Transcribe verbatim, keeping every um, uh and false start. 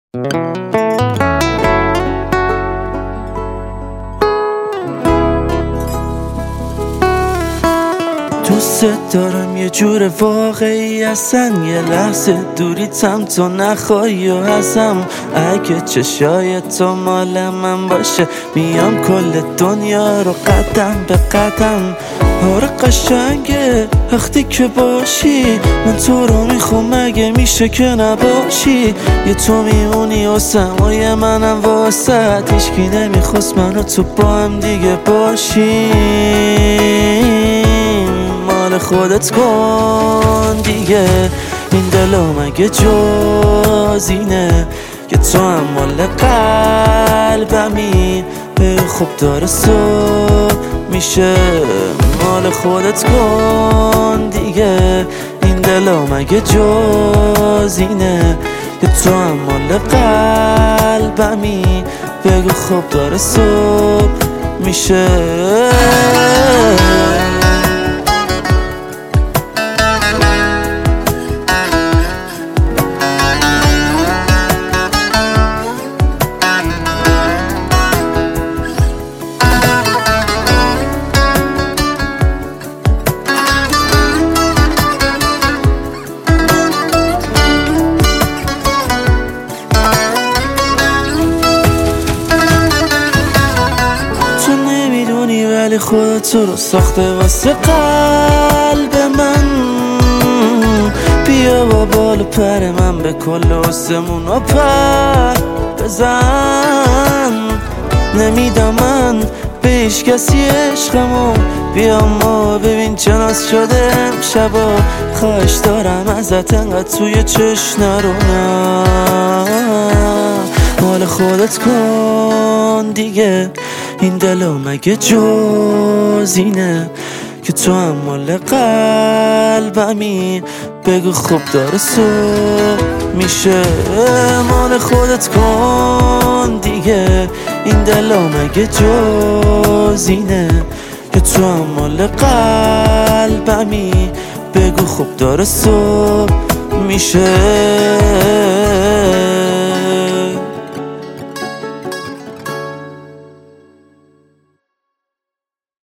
دوست دارم یه جور واقعی هستن، یه لحظه دوریتم تو نخواهی و هستم. اگه چشای تو مال من باشه میام کل دنیا رو قدم به قدم. آره قشنگه وقتی که باشی، من تو رو میخوام مگه میشه که نباشی. یه تو میمونی و سمای منم واسه هیچکی نمیخواست منو تو با هم دیگه باشیم. مال خودت کن دیگه، این دلو مگه جز اینه که تو هم مال قلبمی. خوب داره صبح میشه، مال خودت کن دیگه، این دلو مگه جز اینه که تو هم مال قلبمی. بگو خوب داره صبح میشه. ولی خودت رو ساخته واسه قلب من. بیا با بال و پر من به کل آسمون و پر بزن. نمیدم من به هیچ کسی عشقمو، بیا ما ببین چه ناز شده امشبا. خواهش دارم ازت انقدر توی چشم نرو، نه مال خودت کن دیگه، این دلو مگه جز اینه که تو هم مال قلبمی. بگو خوب داره صبح میشه، مال خودت کن دیگه، این دلو مگه جز اینه که تو هم مال قلبمی. بگو خوب داره صبح میشه.